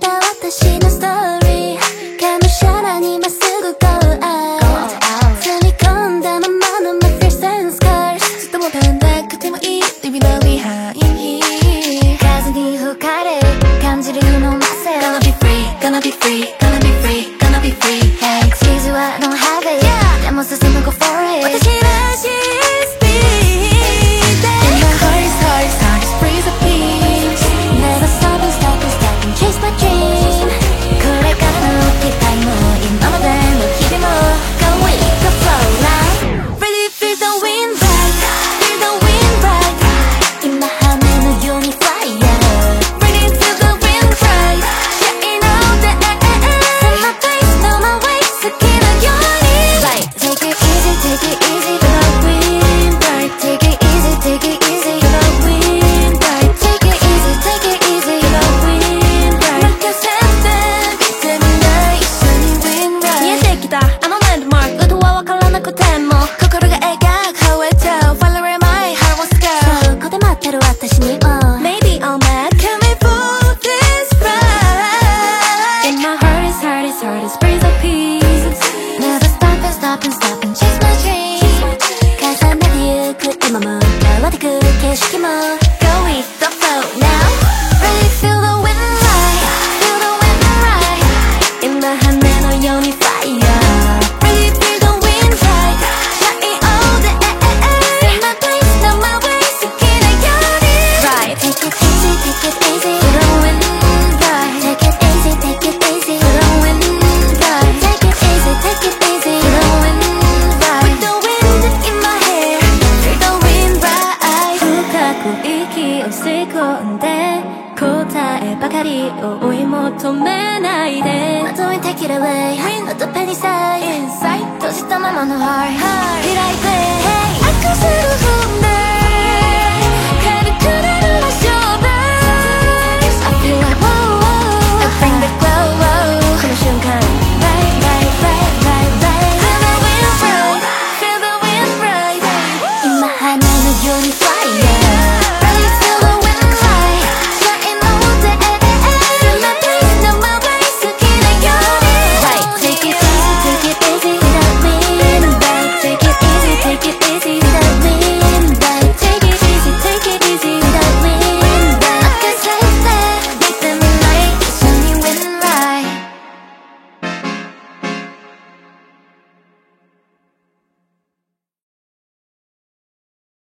私のストーリーがむしゃらにまっすぐ Go out 積み込んだままの My first sense cars ずっともたんなくてもいい Leave no behind here 風に吹かれ感じるのませ Gonna be free, gonna be free, gonna be free, gonna be free Hey, excuse what I don't have it でも進む Go for it 私らしいスピード And my heart is hard, it's hard, it's breeze of peace Never stopping, stopping, stopping, chase my dream これからの機会も今までの日々も Go with the flow now Ready feel the wind right Feel the wind right 今羽のように fire Ready feel the wind right Shine all day Set my pace, know my way 好きなように Right Take it easy, take it easy Feel the wind right Take it easy, take it easy Feel the wind right Take it easy, take it easy Feel the wind right 任せて見てみない一緒に wind right 見えてきたあのランドマーク音はわからなくても心が描く How it tell Follow my heart wants to go そこで待ってる私にも Maybe all mad Can we pull this right And my heart is hard, it's hard, it's breeze of peace Never stopping, stopping, stopping Chase my dream 重ねてゆく今も変わってく景色も Go with the flow now Really feel the wind right Feel the wind right 今羽のように fire Really feel the wind right Shine all day Set my place, know my way 好きなように Right Take it easy, take it easy Feel the wind right Take it easy, take it easy Feel the wind right Take it easy, take it easy Feel the wind right With the wind in my hair Feel the wind right 深く息を吸い込んで答えばかりを追い求めないで Let me take it away あとペニサイ Inside 閉じたままの heart 開いて Hey アクセル踏んで